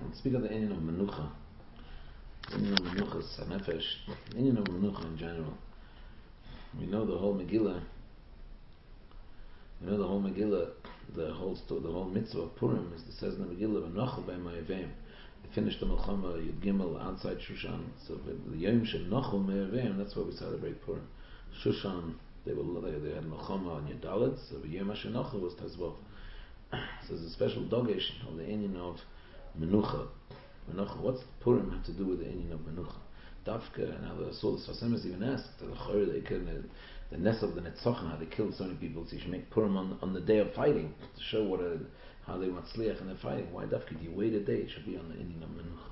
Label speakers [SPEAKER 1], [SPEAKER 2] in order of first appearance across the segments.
[SPEAKER 1] speak of the Inyan of Menucha. Inyan of Menucha is Nefesh. Inyan of Menucha in general. We know the whole Megillah. The whole mitzvah of Purim is, it says in the Megillah, V'nochel bei ma'avim. They finished the Melchama Yud Gimel outside Shushan. So the Yom Shenochel me'avim, that's why we celebrate Purim. Shushan, they had Melchama on Yud Daled, so the Yom Shenochel was Tazvov. So there's a special dogesh of the Inyan of Menucha. What's Purim have to do with the Inyan of Menucha? Dafka, now the Sfasemis even asked, the Ness of the Netzachah, how they killed so many people, so you should make Purim on the day of fighting, to show how they want Sliach in their fighting. Why Dafka? Do you wait a day? It should be on the Inyan of Menucha.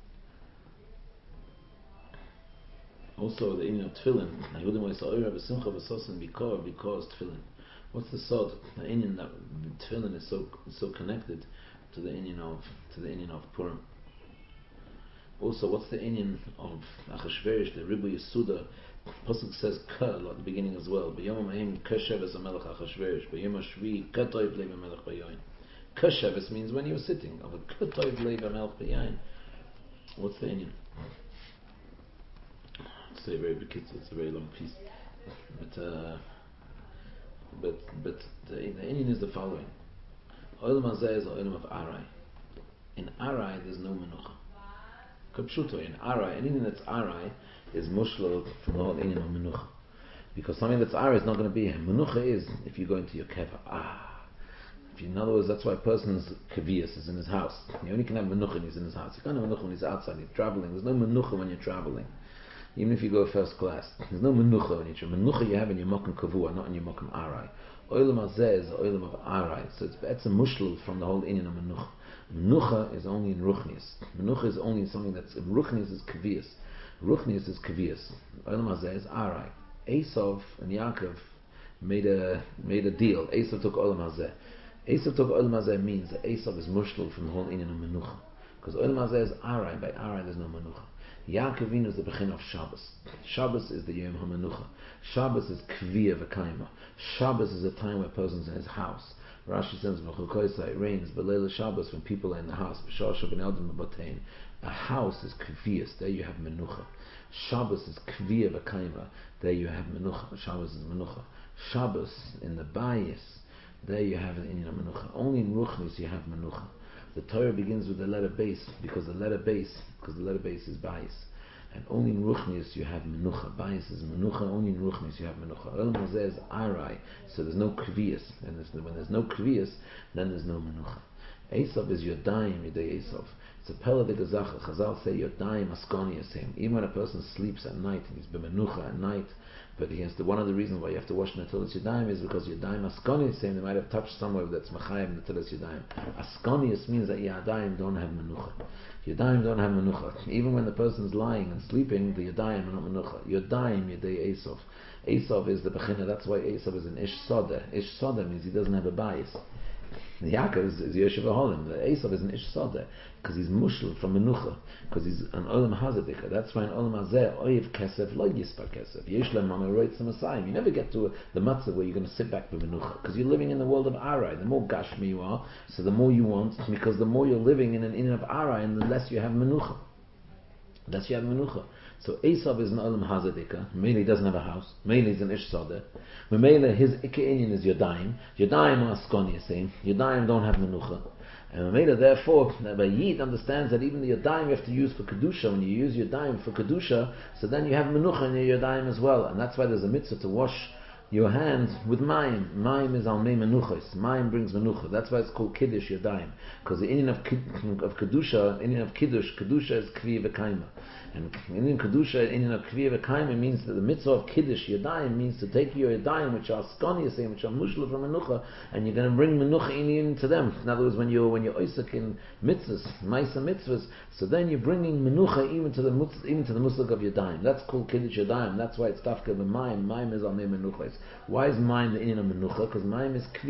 [SPEAKER 1] Also the Inyan of Tefillin, because Tefillin. What's the sod? The Inyan that Tefillin is so connected to the Inyan of Purim. Also, what's the Inyan of Achashverosh, the Ribu Yesuda? Pasuk says Ka at the beginning as well. B'yom ha'im Kasheves HaMelech Achashverosh. B'yom ha'shvi Katoiv Lev HaMelech B'yayin. Kasheves means when you're sitting. Of a Katoiv Lev HaMelech B'yayin. What's the Inyan? It's a very big kitzur. It's a very long piece. But the Inyan is the following. Olam Hazeh is the Olam of Arai. In Arai there's no Menucha. Kapshuto, in Arai, anything that's Arai is mushlo from the whole Inyan of Menucha. Because something that's Arai is not going to be. Menucha is if you go into your keva. In other words, that's why a person's kavias is in his house. You only can have Menucha when he's in his house. You can't have Menucha when he's outside, he's traveling. There's no Menucha when you're traveling. Even if you go first class, there's no Menucha when you're traveling. Menucha you have in your Mokum Kavua, not in your Mokum Arai. Oilam Hazeh is the Oilam of Arai. So it's a mushlo from the whole Inyan of Menucha. Menucha is only in Ruchnius. Menucha is only something that's Ruchnius is Kavias. Ruchnius is Kavias. Olam Hazeh is Arai. Esav and Yaakov made a deal. Esav took Olam Hazeh. Esav took Olam Hazeh means that Esav is mushlo from the whole Inyan of Menucha. Because Olam Hazeh is Arai. By Arai there's no Menucha. Yaakov is the Bechin of Shabbos. Shabbos is the Yom HaMenucha. Shabbos is Kviyah V'Kaima. Shabbos is a time where a person's in his house. Rashi says, it rains, but Leila Shabbos when people are in the house. A house is Kviyas, there you have Menucha. Shabbos is Kviyah V'Kaima, there you have Menucha. Shabbos is Menucha. Shabbos in the Bayis, there you have an Inyan of Menucha. Only in Ruchnis you have Menucha. The Torah begins with the letter base because the letter base is Bayis. And only in Ruchnius you have Menucha. Bayis is Menucha, only in Ruchnius you have Menucha. Olam Hazeh is Arai, so there's no Kviyas. And when there's no Kviyas, then there's no Menucha. Esav is Yodayim, Yodei Esav. It's a Pella de Gazacha. Chazal say Yodayim Askoni Yasem. Even when a person sleeps at night, and he's b'Menucha at night, but he has to, one of the reasons why you have to wash Natilas Yodayim is because Yodayim Askoni Yasem, they might have touched somewhere that's Machayim Natilas Yodayim. Askonius means that Yodayim don't have Menucha. Yodayim don't have Menucha. Even when the person's lying and sleeping, the Yodayim are not Menucha. Yodayim Yodei Esav. Esav is the Bechina, that's why Esav is an Ish Soda. Ish Soda means he doesn't have a bias. The Yaakov is Yoshev Aholim. The Esav is an Ish Soda because he's mushel from Menucha, because he's an Olam Hazedika. That's why in Olam Hazeh, Oyev Kesef, Lo Yispar Kesef. Yeshlem Mamaroit Samasayim. You never get to the matzah where you're going to sit back for Menucha, because you're living in the world of Arai. The more Gashmi you are, so the more you want, because the more you're living in an Inyan of Arai, and the less you have Menucha. That's you have Menucha. So Esav is an Olam Hazedika. Mainly doesn't have a house. Mainly is an Ish Sadeh. Mainly his Ike Inyan is Yodayim. Yodayim are Askoni Yasem. Yodayim don't have Menucha. And Mamela, therefore, by Yid understands that even the Yodayim you have to use for Kedusha. When you use Yodayim for Kedusha, so then you have Menucha in your Yodayim as well. And that's why there's a mitzvah to wash your hands with Mayim. Mayim is Almei Menuchas. Mayim brings Menucha. That's why it's called Kiddush Yodayim. Because the Inyan of Kedusha, Inyan of Kedusha is Kvi V'Kaima. And Inyan Kedusha, Inyan of Kvi V'Kaima means that the mitzvah of Kiddush Yodayim means to take your Yodayim, which are Skani Yasem, which are Mushla from Menucha, and you're going to bring Menucha into them. In other words, when you're Oisak in mitzvahs, Maisa mitzvahs, so then you're bringing Menucha even to the Muslak of Yodayim. That's called Kiddush Yodayim. That's why it's Tafka B'Mayim. Mayim is Almei Menuchas. Why is Mayim the Inyan of Menucha? Because Mayim is Kviyas.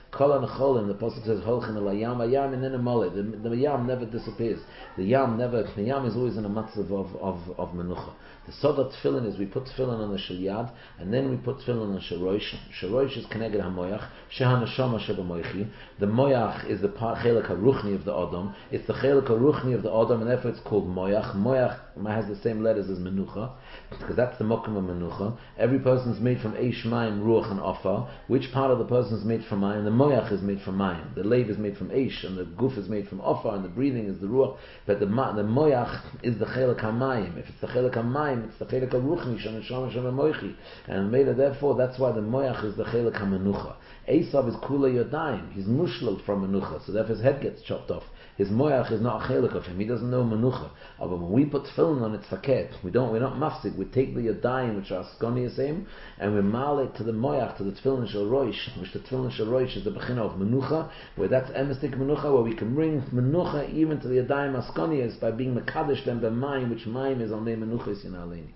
[SPEAKER 1] Kol HaNecholim, the Pasuk says, Holchem El Hayam, Hayam in Mole. The Yam never disappears. The Yam is always in a matzav of menucha. The Sodat Tefillin is we put Tefillin on the Shalyad, and then we put Tefillin on Sharosh. Sharosh is Keneged HaMoyach, Sheha Neshama Sheba Moichi. The Moyach is the Chelek HaRuchni of the Adam. It's the Chelek HaRuchni of the Adam, and therefore it's called Moyach. Moyach has the same letters as Menucha, because that's the Mokum of Menucha. Every person is made from Eish, Mayim, Ruach, and Ofa. Which part of the person is made from Mayim? The Moyach is made from Mayim. The Leiv is made from Eish, and the Guf is made from Ofa, and the breathing is the Ruach. But the Moyach is the Chelek HaMayim. If it's the Chelek HaMayim, it's the Chelek HaRuchni, Shanashama Shema Moichi. And therefore, that's why the Moyach is the Chelek HaMenucha. Esav is Kula Yodayim. He's mushlal from Menucha, so therefore his head gets chopped off. His Moyach is not a Chelek of him. He doesn't know Menucha. But when we put Tefillin on it, Faket, we're not mafsik. We take the Yodayim, which are Skoni Yisayim, and we mal it to the Moyach, to the Tefillin Shel Roish, which the Tefillin Shel Roish is the Bechina of Menucha, where that's Emistik Menucha, where we can bring Menucha even to the Yodayim Askoniyas by being Mekadesh them by Mayim, which Mayim is on the Menucha Yisin Aleini.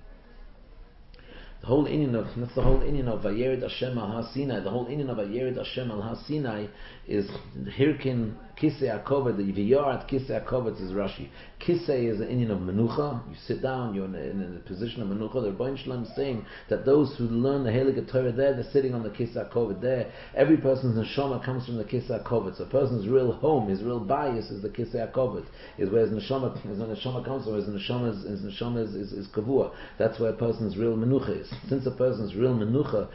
[SPEAKER 1] The whole inyan of Vayered Hashem al Har Sinai. The whole inyan of Vayered Hashem al Har Sinai is Hirkin Kisei HaKoved. The V'yarat Kisei HaKoved is Rashi. Kisei is the inyan of Menucha. You sit down, you're in a position of Menucha. The Rebbeinu Shalom is saying that those who learn the Heilige Torah there, they're sitting on the Kisei HaKoved there. Every person's neshama comes from the Kisei HaKoved. So a person's real home, his real bias is the Kisei HaKoved. Is where his neshama comes from. His neshama is kavua. That's where a person's real Menucha is. Since a person's real menucha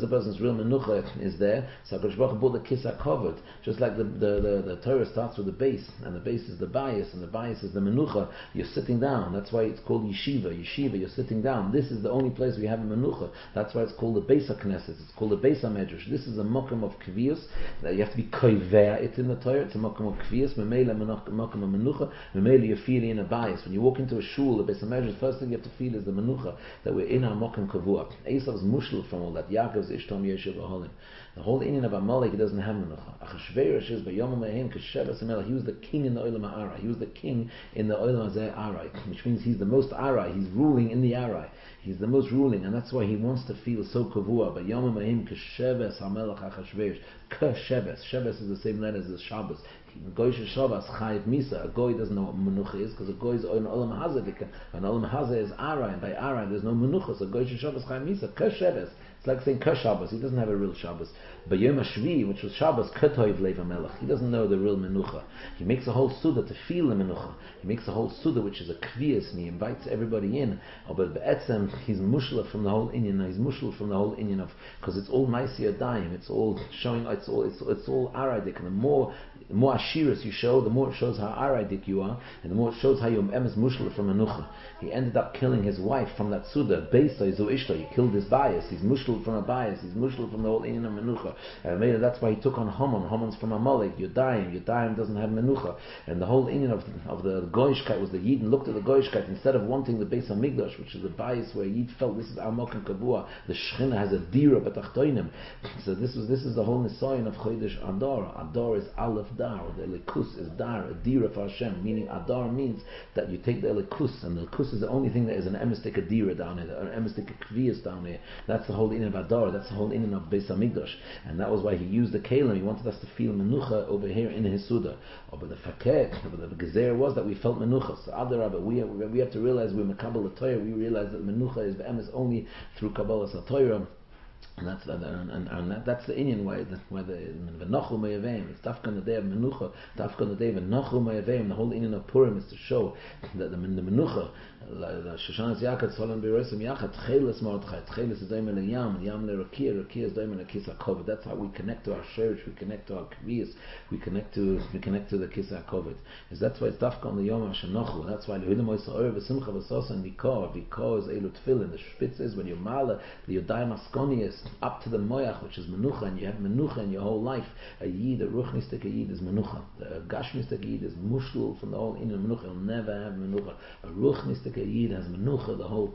[SPEAKER 1] is there, so HaKadosh Baruch Hu brought the Kisei HaKoved. Just like the Torah starts with the base, and the base is the bias, and the bias is the menucha. You're sitting down. That's why it's called yeshiva. Yeshiva, you're sitting down. This is the only place we have a menucha. That's why it's called the Beis HaKnesset. It's called the Beis HaMedrash. This is a mokum of kviyus. You have to be koivea it in the Torah. It's a mokum of kviyus. Memela mokum of menucha. Memela you're feeling in a bias. When you walk into a shul, the Beis HaMedrash, the first thing you have to feel is the menucha, that we're in our mokum kavua. Esav's mushal from all that. Yaakov's ishtam yeshiv aholim. The whole inyan of Amalek, he doesn't have menucha. Achashverosh is b'yom ha'mehem k'shevas ha'melech. He was the king in the olam ha'arai. He was the king in the olam hazeh arai, which means he's the most arai. He's ruling in the arai. He's the most ruling, and that's why he wants to feel so kavua. B'yom ha'mehem k'shevas ha'melech achashverosh. K'shevas. Shevas is the same letter as the Shabbos. Goy Shabbos Chayiv Misa. A goy doesn't know what menucha is because a goy is an olam hazeh. An olam hazeh is arai, and by arai there's no menucha. So Goy Shabbos Chayiv Misa. K'shevas. It's like saying Shabbos. He doesn't have a real Shabbos. But Yom HaShvi, which was Shabbos, K'toiv Leiv HaMelech. He doesn't know the real menucha. He makes a whole suda to feel the menucha. He makes a whole suda which is a kviyas, and he invites everybody in. But be'etzem, he's mushla from the whole inyan. He's mushla from the whole inyan of, because it's all Maisi Yadayim. It's all showing. It's all araidik. And the more ashiras you show, the more it shows how araidik you are, and the more it shows how you're emes mushla from menucha. He ended up killing his wife from that suda. Beisa izu ishta. He killed his bias. He's mushla from a bias. He's mushal from the whole inyan of menucha. And that's why he took on Haman. Haman's from Amalek. Yodayim doesn't have menucha. And the whole inyan of the goyishkeit was the Yidden looked at the goyishkeit instead of wanting the Beis Hamikdash, which is the bias where Yid felt this is our mokum kabua. The Shechina has a dira betachtoinim. So this is the whole nisayon of Chodesh Adar. Adar is Aleph Dar. The elikus is Dar, a dira for Hashem. Meaning Adar means that you take the elikus, and the elikus is the only thing that is an emistik adira down here, an emistik kviyas down here. That's the whole inyan of Adar. That's the whole inyan of Beis Hamikdash, and that was why he used the kalim. He wanted us to feel menucha over here in his suda. But the faket, but the gezer was that we felt menucha. So Adarabah, we have to realize we're mekabel the Torah. We realize that menucha is be'emes only through Kabbalah Torah. And that's the inyan why the v'nochu me'avim. It's dafka on the day of menucha, dafka on the day of v'nochu me'avim. The whole inyan of Purim is to show that the menucha, the Shoshanas Yaakov Tzolon B'Rosim Yachad Tcheles Mordechai. Tcheles is doim Yam leRakia. Rakia is doim Kisei HaKoved. That's how we connect to our sherish. We connect to our kviyas. We connect to the Kisei HaKoved. Is that's why it's dafka on the Yom HaShanochu. That's why Lehudim Oisa'or v'Simcha v'Sosa and Vikor. Vikor is Eilu Tefillin. The spitz is when you mala the Yodayim Askonius up to the moyach, which is menucha, and you have menucha in your whole life. A yid, a ruchnistic yid is menucha. The gashmistic yid is mushul from the whole inyan menucha. He'll never have menucha. A ruchnistic yid has menucha the whole time.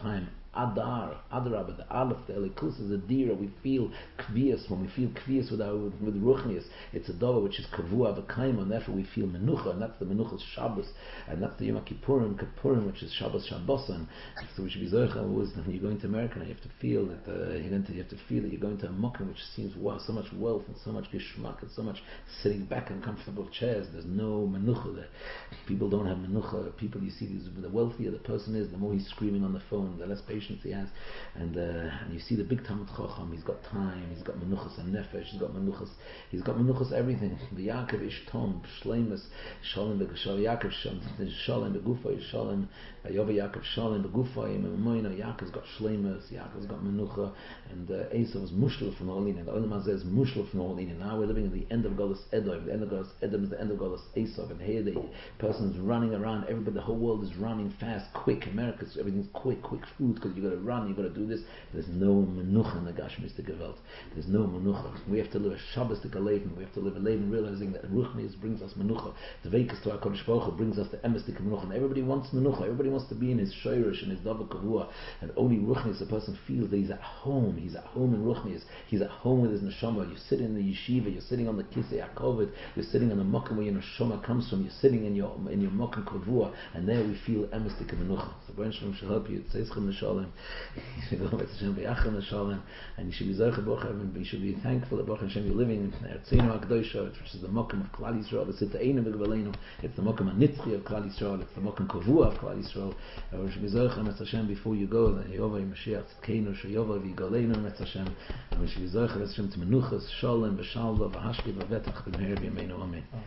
[SPEAKER 1] Adar, Adarabah, the Aleph, the Elikus is a dira. We feel kvias. When we feel kvias with ruchnius, it's a dava which is kavua v'kaima, and therefore we feel menucha, and that's the menuchas Shabbos, and that's the Yom Kippurim, which is Shabbos Shabbosan. So we should be zochah always when you're going to America. You have to feel that you have to feel that you're going to a mokum which seems wow, so much wealth and so much geshmak and so much sitting back in comfortable chairs. There's no menucha there. People don't have menucha. People, you see, the wealthier the person is, the more he's screaming on the phone, the less patience he has, and you see the big Talmid Chacham. He's got time. He's got menuchas and nefesh. He's got menuchas everything. The Yaakov ish tom shleimus shalom begashal Yaakov shalom begufay shalom Yova Yaakov shalom begufay Moina. Yaakov's got shleimus. Yaakov's got menucha, and Esau was mushal from all in, and the Olam Hazeh is mushal from all in. Now we're living at the end of Golas Edom. The end of Golas Edom is the end of Golas Esau, and here the person is running around. Everybody, the whole world is running fast, quick. America, everything's quick food, because you got to run, you got to do this. There's no menucha in the Gashmistic Gewalt. There's no menucha. We have to live a Shabbostic Leben. We have to live a Leben realizing that Ruchnius brings us menucha. The Veikas to our Kodesh Baruch Hu brings us the Emestic menucha. And everybody wants menucha. Everybody wants to be in his Shoirish and his Dava Kavua. And only Ruchnius, the person feels that he's at home. He's at home in Ruchnius. He's at home with his neshama. You sit in the yeshiva. You're sitting on the Kisei HaKoved. You're sitting on the Mokum where your neshama comes from. You're sitting in your Mokum Kavua. And there we feel Emestic menucha. So Baruch Shalom shall help you. It says Chem Neshalem. You should go to Hashem B'Yachim Neshalem, and you should be Zocheh B'Ochem, and you should be thankful that Baruch Hashem you're living in Eretzeinu HaKadoshah, which is the Mokum of Klal Yisrael. It's the Einu B'Gvaleinu. It's the Mokum HaNitzchi of Klal Yisrael. It's the Mokum Kavua of Klal Yisrael. And you should be Zocheh Metz Hashem before you go. That Yehovah Mashiach Tzidkeinu Sheyovah V'Yigaleinu Metz Hashem. And we should be Zocheh Metz Hashem to Menuchas Shalom B'Shalva V'Hashki V'Vetach B'Meher B'Yameinu Amen.